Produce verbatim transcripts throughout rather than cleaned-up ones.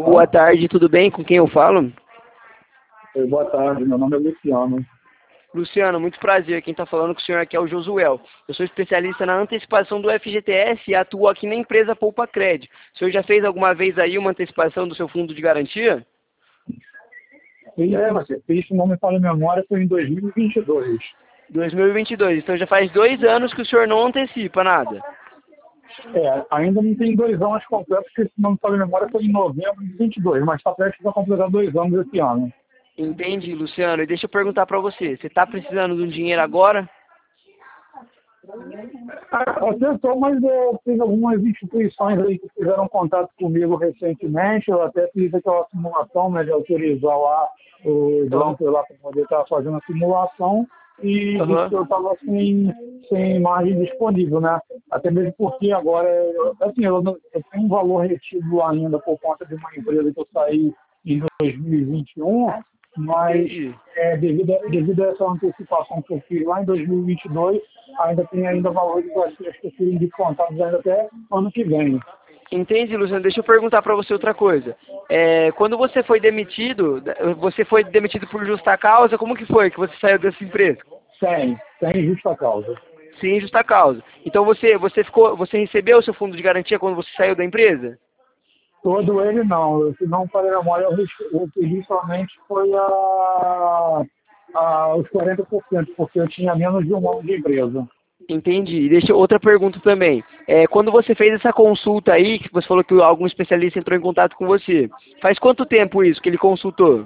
Boa tarde, tudo bem? Com quem eu falo? Oi, boa tarde, meu nome é Luciano. Luciano, muito prazer. Quem está falando com o senhor aqui é o Josuel. Eu sou especialista na antecipação do F G T S e atuo aqui na empresa Poupa Cred. O senhor já fez alguma vez aí uma antecipação do seu fundo de garantia? Fiz, é, mas fiz, se não me falha a memória, foi em dois mil e vinte e dois. dois mil e vinte e dois. Então já faz dois anos que o senhor não antecipa nada. É, ainda não tem dois anos completos, porque se não me falha a memória foi em novembro de vinte e dois, mas está prestes a completar dois anos esse ano. Entendi, Luciano. E deixa eu perguntar para você. Você está precisando de um dinheiro agora? Até só, mas eu fiz algumas instituições aí que fizeram contato comigo recentemente, eu até fiz aquela simulação, né, de autorizar lá o banco lá para poder estar fazendo a simulação e Uhum. disse que eu estava sem, sem margem disponível, né? Até mesmo porque agora, eu- assim, eu, não- eu tenho um valor retido ainda por conta de uma empresa que eu saí em dois mil e vinte e um, mas Entendi. é, devido, a, devido a essa antecipação que eu fiz lá em dois mil e vinte e dois, ainda tem ainda valores extras que eu fiz descontados ainda até ano que vem. Entendi, Luciano. Deixa eu perguntar para você outra coisa. É, quando você foi demitido, você foi demitido por justa causa, como que foi que você saiu dessa empresa? Sem, sem justa causa. Sim, justa causa. Então você, você ficou, você recebeu o seu fundo de garantia quando você saiu da empresa? Todo ele não, eu, se não falei a memória, eu res- eu pedi somente foi a, a, os quarenta por cento, porque eu tinha menos de um ano de empresa. Entendi. E deixa outra pergunta também. É, quando você fez essa consulta aí, que você falou que algum especialista entrou em contato com você, faz quanto tempo isso que ele consultou?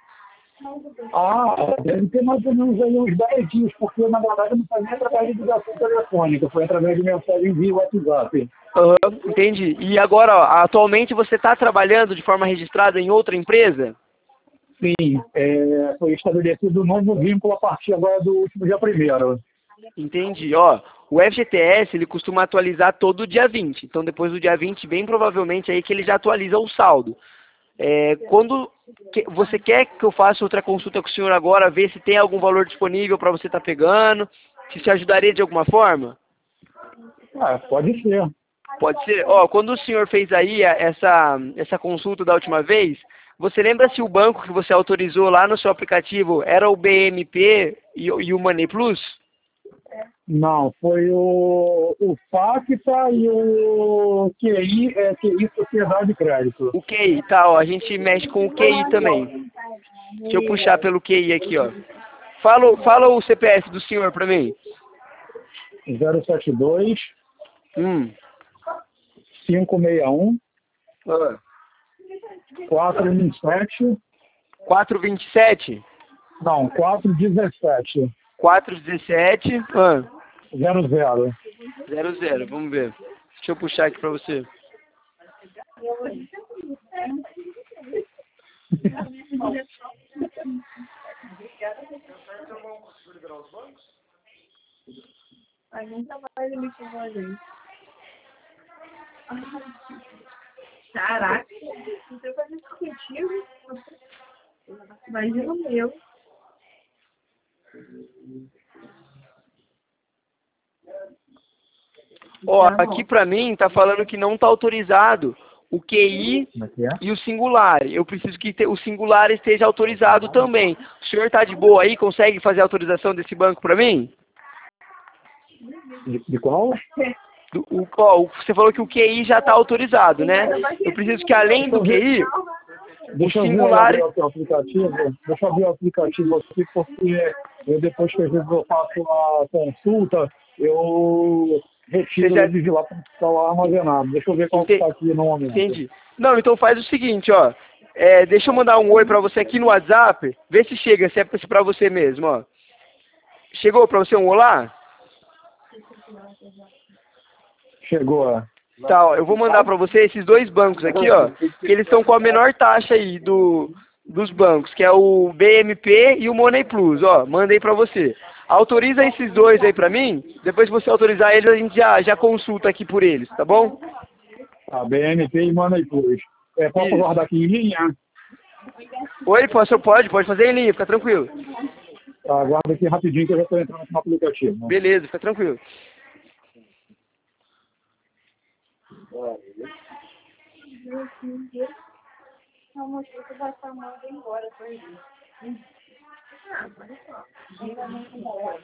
Ah, deve ter mais ou menos aí uns dez dias, porque na verdade eu não foi nem através de ligação telefônica, foi através de mensagem via WhatsApp. Aham, entendi. E agora, ó, atualmente você está trabalhando de forma registrada em outra empresa? Sim, é, foi estabelecido um novo vínculo a partir agora do último dia primeiro. Entendi. Ó, o F G T S ele costuma atualizar todo dia vinte. Então depois do dia vinte, bem provavelmente aí que ele já atualiza o saldo. É, quando que- você quer que eu faça outra consulta com o senhor agora, ver se tem algum valor disponível para você estar pegando, se te ajudaria de alguma forma? Ah, pode ser. Pode ser. Ó, quando o senhor fez aí a- essa, essa consulta da última vez, você lembra se o banco que você autorizou lá no seu aplicativo era o B M P e, o- e o Money Plus? Não, foi o, o FACTA e o Q I, é, Q I Sociedade de Crédito. O Q I, tá, ó, a gente mexe com o Q I também. Deixa eu puxar pelo Q I aqui, ó. Fala, fala o C P F do senhor pra mim. zero sete dois, Hum. cinco seis um, Ah. quatro um sete, quatro vinte e sete, não, quatro um sete, quatro dezessete, ah. zero zero. zero zero, vamos ver. Deixa eu puxar aqui pra você. A gente trabalha ali com a gente. Caraca, não sei fazer isso contigo. Imagina o meu. Ó, aqui pra mim tá falando que não tá autorizado o Q I Como é que é? e o singular. Eu preciso que te- o singular esteja autorizado também. O senhor tá de boa aí? Consegue fazer a autorização desse banco pra mim? De, de qual? Do- o, ó, o- você falou que o Q I já tá autorizado, né? Eu preciso que além do Q I, o Deixa eu ver, singular... abrir aqui o aplicativo. Deixa eu abrir o aplicativo aqui, porque eu depois que às vezes eu faço a consulta, eu retiro Você já- ele de lá para ficar lá armazenado. Deixa eu ver qual que Ente- está aqui no momento. Entendi. Não, então faz o seguinte, ó. É, deixa eu mandar um oi pra você aqui no WhatsApp. Vê se chega, se é pra se pra você mesmo, ó. Chegou pra você um olá? Chegou, ó. Tá, ó, eu vou mandar pra você esses dois bancos aqui, ó. Que eles estão com a menor taxa aí do, dos bancos, que é o B M P e o Money Plus, ó. Mandei pra você. Autoriza esses dois aí pra mim. Depois que você autorizar eles, a gente já, já consulta aqui por eles, tá bom? A B M P e Money Plus. É, posso Isso. guardar aqui em linha? Oi, posso, pode, pode fazer em linha, fica tranquilo. Tá, guarda aqui rapidinho que eu já estou entrando no aplicativo. Beleza, fica tranquilo. Não, mostrei que vai estar mandando embora pra ele. Ah, olha só. Geralmente,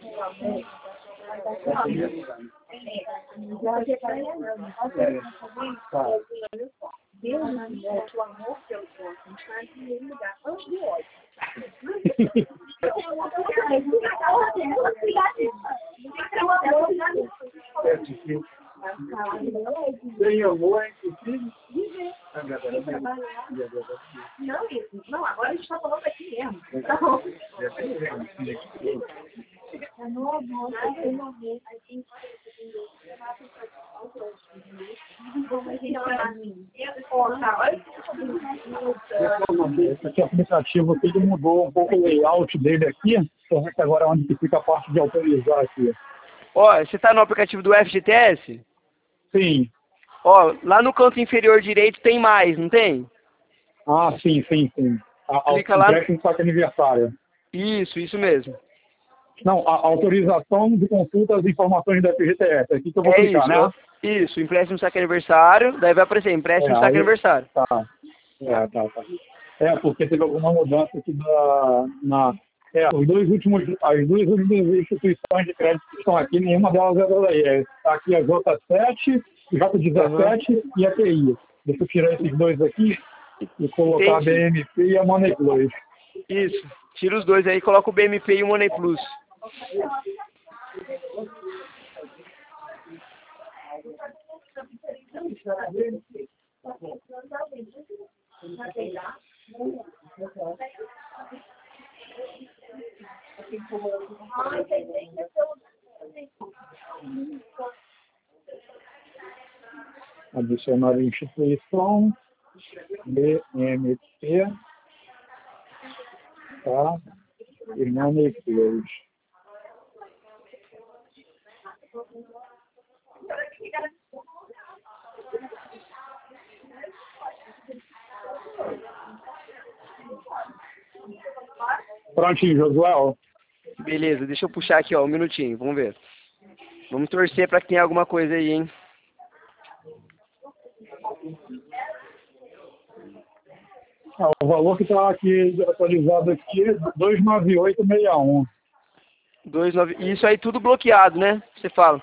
já pra ele não. Olha só. Deus mostra o amor que eu gosto, faz ele mudar antes do ódio. Sem amor é impossível. Não, isso. Não, agora a gente está falando aqui mesmo. Tá bom. Esse aplicativo aqui, ele mudou um pouco o layout dele aqui. Então, agora é onde que fica a parte de autorizar aqui. Ó, você tá no aplicativo do F G T S? Sim. Ó, lá no canto inferior direito tem mais, não tem? Ah, sim, sim, sim. A, Clica lá. Empréstimo de saque aniversário. Isso, isso mesmo. Não, a autorização de consulta às informações da F G T S. Aqui que eu vou É clicar, isso, né? ó. Isso, empréstimo saque aniversário, daí vai aparecer empréstimo É, saque aí- aniversário. Tá. É, tá, tá. É, porque teve alguma mudança aqui da, na... É, os dois últimos, as duas últimas instituições de crédito que estão aqui, nenhuma delas é daí. É, tá aqui a J sete, J dezessete uhum. E a T I. Deixa eu tirar esses dois aqui e colocar Entendi. a B M P e a Money Plus. Isso, tira os dois aí, coloca o B M P e o Money Plus. Adicionar a instituição, B M P, tá? E Money Plus. Prontinho, Josué. Beleza, deixa eu puxar aqui, ó, um minutinho, vamos ver. Vamos torcer para que tenha alguma coisa aí, hein? Ah, o valor que está aqui atualizado aqui é dois nove oito seis um. dois, nove... Isso aí tudo bloqueado, né? Você fala.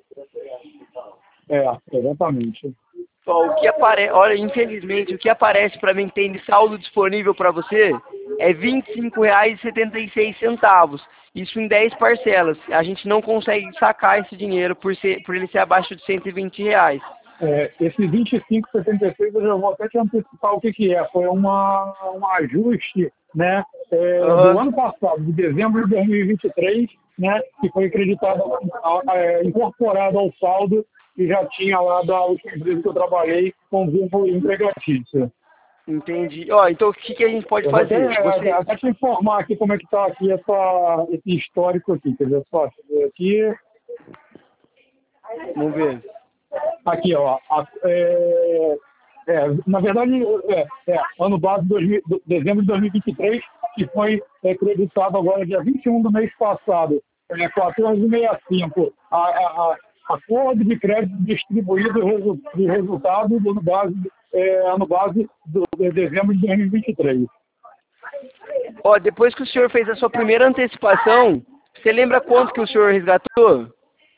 É, exatamente. Ó, o que aparece, olha, infelizmente, o que aparece para mim que tem de saldo disponível para você é vinte e cinco reais e setenta e seis centavos. Isso em dez parcelas. A gente não consegue sacar esse dinheiro por, ser, por ele ser abaixo de cento e vinte reais. É, esse vinte e cinco reais e setenta e seis eu já vou até te antecipar o que, que é. Foi uma, um ajuste, né, é, Uhum. do ano passado, de dezembro de dois mil e vinte e três, né, que foi acreditado, é, incorporado ao saldo que já tinha lá da última empresa que eu trabalhei com vínculo empregatício. Entendi. Ó, então o que, que a gente pode Eu vou fazer? até, Você... até te informar aqui como é que está aqui essa, esse histórico aqui. Quer dizer, só aqui. Vamos ver. Aqui, ó. A, é, é, na verdade, é, é ano base de dois mil, dezembro de dois mil e vinte e três, que foi é, creditado agora dia vinte e um do mês passado, é, quatorze e sessenta e cinco. A, a, a acordo de crédito distribuído resu, de resultado do ano base, é, ano base do, de dezembro de dois mil e vinte e três. Ó, depois que o senhor fez a sua primeira antecipação, você lembra quanto que o senhor resgatou?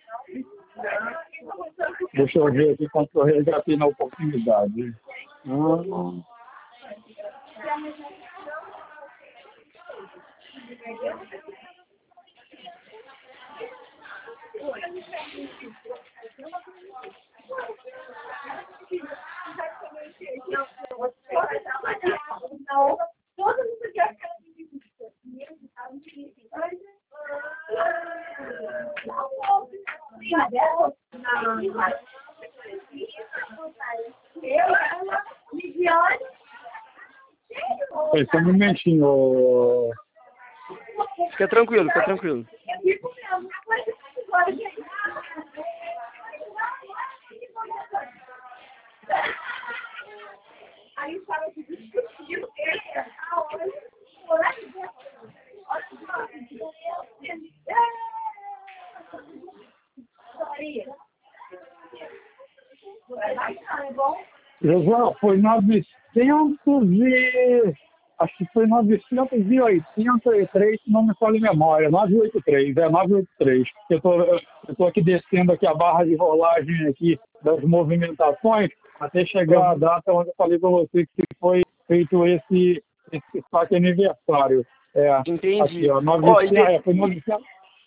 Deixa eu ver aqui quanto eu resgatei na oportunidade. Ah. Foi só um momentinho. Fica tranquilo, fica tranquilo. Josué, foi novecentos e... Acho que foi novecentos e oitenta e três, se não me falha a memória. novecentos e oitenta e três, é novecentos e oitenta e três. Eu tô, eu tô aqui descendo aqui a barra de rolagem aqui das movimentações até chegar a data onde eu falei para você que foi feito esse, esse saque aniversário. É, Entendi. Aqui, ó, novecentos, Ó, e, de- é, foi novecentos.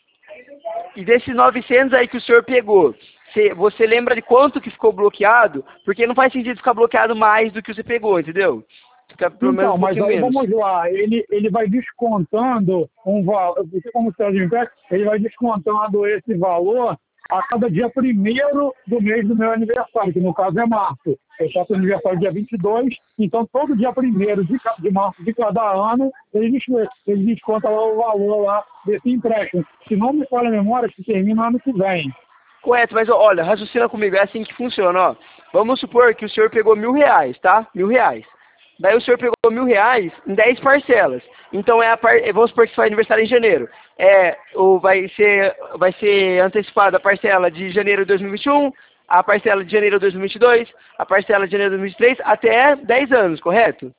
e desses novecentos aí que o senhor pegou, você, você lembra de quanto que ficou bloqueado? Porque não faz sentido ficar bloqueado mais do que você pegou, entendeu? Fica pelo menos Então, um mas pouquinho aí menos. vamos lá, ele, ele vai descontando um valor, você como está de empréstimo, ele vai descontando esse valor a cada dia primeiro do mês do meu aniversário, que no caso é março. Eu faço aniversário dia vinte e dois, então todo dia primeiro de, ca- de março de cada ano, ele, des- ele desconta lá o valor lá desse empréstimo. Se não me falha a memória, que termina ano que vem. Correto, mas ó, olha, raciocina comigo, é assim que funciona, ó. Vamos supor que o senhor pegou mil reais, tá? Mil reais. Daí o senhor pegou mil reais em dez parcelas. Então é a par... vamos supor que você faz aniversário em janeiro. É, o, vai, ser, vai ser antecipada a parcela de janeiro de dois mil e vinte e um, a parcela de janeiro de dois mil e vinte e dois, a parcela de janeiro de dois mil e vinte e três, até dez anos, correto?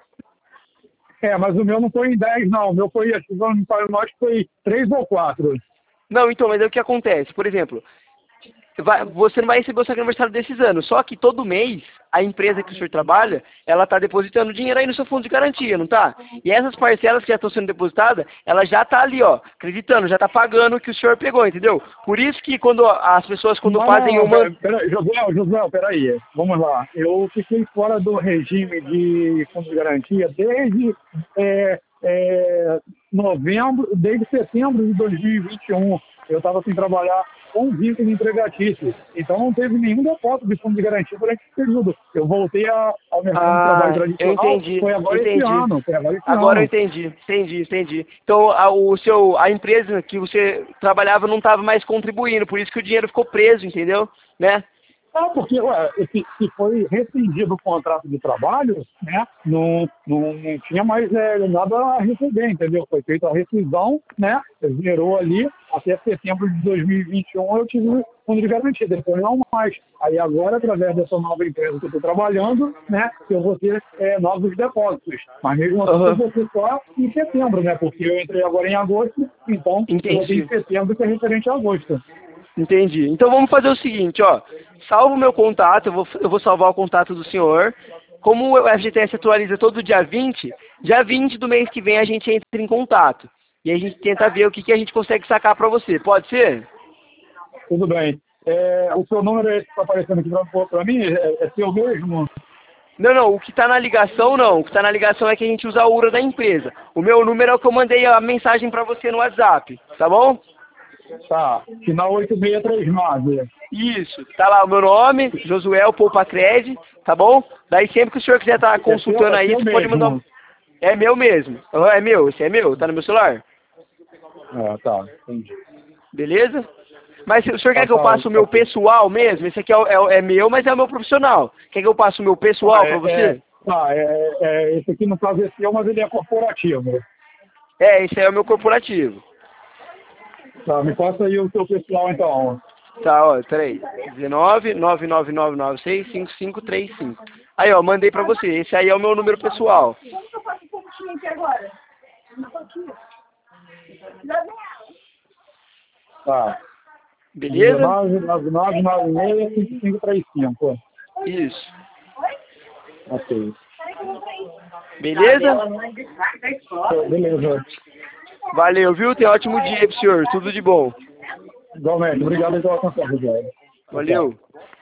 É, mas o meu não foi em dez, não. O meu foi, acho que não me falha, acho que foi três ou quatro. Não, então, mas é o que acontece. Por exemplo, vai- você não vai receber o seu aniversário desses anos, só que todo mês a empresa que o senhor trabalha, ela está depositando dinheiro aí no seu fundo de garantia, não tá? E essas parcelas que já estão sendo depositadas, ela já está ali, ó, acreditando, já está pagando o que o senhor pegou, entendeu? Por isso que quando as pessoas quando Não, fazem não, uma... pera, pera, Josué, Josué, peraí. Vamos lá. Eu fiquei fora do regime de fundo de garantia desde é, é, novembro, desde setembro de dois mil e vinte e um. Eu estava sem trabalhar com vínculo empregatício. Então não teve nenhum depósito de fundo de garantia durante esse período. Eu voltei a- ao mercado de trabalho Ah, eu tradicional, entendi, foi agora entendi. esse ano. Foi agora esse Agora eu ano. entendi, entendi, entendi. Então a, o seu, a empresa que você trabalhava não estava mais contribuindo, por isso que o dinheiro ficou preso, entendeu? Né? Ah, porque ué, se, se foi rescindido o contrato de trabalho, né, não, não, não tinha mais é, nada a receber, entendeu? Foi feita a rescisão, né, zerou ali, até setembro de dois mil e vinte e um eu tive o fundo de garantia, depois não mais. Aí agora, através dessa nova empresa que eu estou trabalhando, né, eu vou ter é, novos depósitos. Mas mesmo assim Aham. eu vou ter só em setembro, né, porque eu entrei agora em agosto, então eu vou ter Entendi. em setembro que é referente a agosto. Entendi. Então vamos fazer o seguinte, ó. Salva o meu contato, eu vou, eu vou salvar o contato do senhor. Como o F G T S atualiza todo dia vinte, dia vinte do mês que vem a gente entra em contato. E a gente tenta ver o que, que a gente consegue sacar para você. Pode ser? Tudo bem. É, o seu número é esse que está aparecendo aqui para mim? É, é seu mesmo? Não, não, o que está na ligação não. O que está na ligação é que a gente usa a U R A da empresa. O meu número é o que eu mandei a mensagem para você no WhatsApp, tá bom? Tá. Final oito seis três nove. Isso, tá lá o meu nome, Josuel Poupa Cred, tá bom? Daí sempre que o senhor quiser estar consultando é aí, seu você pode mandar um... mesmo. É meu mesmo. Ah, é meu, esse é meu, tá no meu celular. Ah, tá. Entendi. Beleza? Mas se o senhor Tá, quer que eu tá, passe o meu tá. pessoal mesmo? Esse aqui é, o- é, o- é meu, mas é o meu profissional. Quer que eu passe o meu pessoal Ah, pra é, você? é, tá, é, é, esse aqui no caso é seu, mas ele é corporativo. É, esse aí é o meu corporativo. Tá, me passa aí o seu pessoal então. Tá, ó, peraí. dezenove, nove nove nove nove seis, cinco cinco três cinco. Aí, ó, mandei pra você. Esse aí é o meu número pessoal. Como que eu faço o pontinho aqui agora? Um pouquinho. Já vem. Tá. Beleza? nove nove nove nove seis cinco cinco três cinco. Isso. Ok. Beleza? Beleza. Valeu, viu? Tenha um ótimo dia pro senhor. Tudo de bom. Igualmente. Obrigado pela atenção, José. Valeu.